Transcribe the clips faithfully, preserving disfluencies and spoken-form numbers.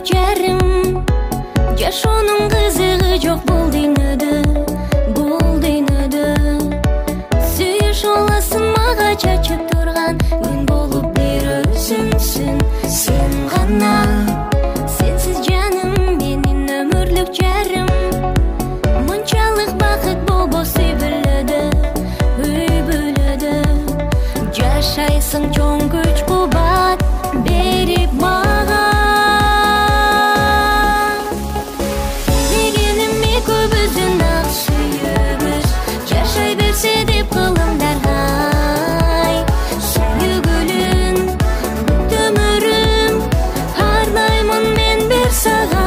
жарым. Жашоонун кызыгы жок бул дүйнөдө, бул дүйнөдө. Сүйүш оласың мага чачып турган, күн болуп бир өзүңсүн сен гана. Сенсиз жаным менин өмүрлүк жарым. Мынчалык бакыт болбосу үй бүлөдө, үй бүлөдө. Жашайсың чоң күч кубат берип мага. Дегениме көбүбүздүн ак сүйүүбүз жашай берсе деп кылымдарга. Сүйгүлүн бүт өмүрүм арлаймын мен бир сага.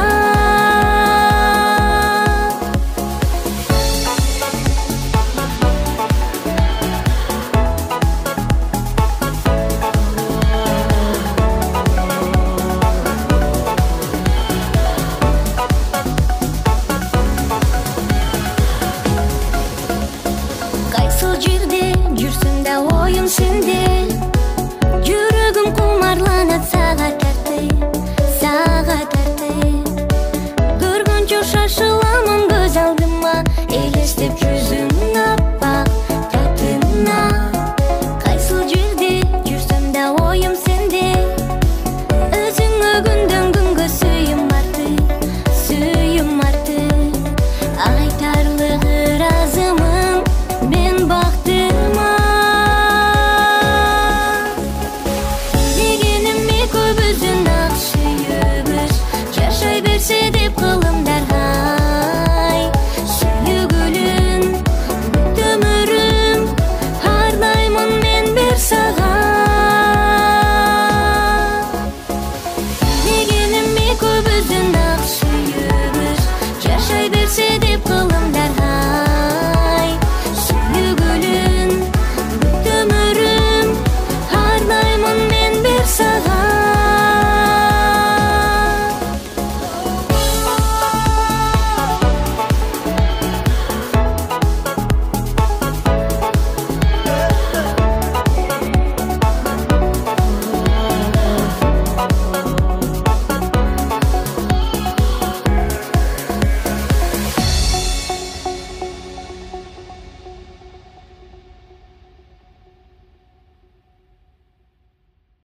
Кайсыл жерде жүрсүң да оюм сенде,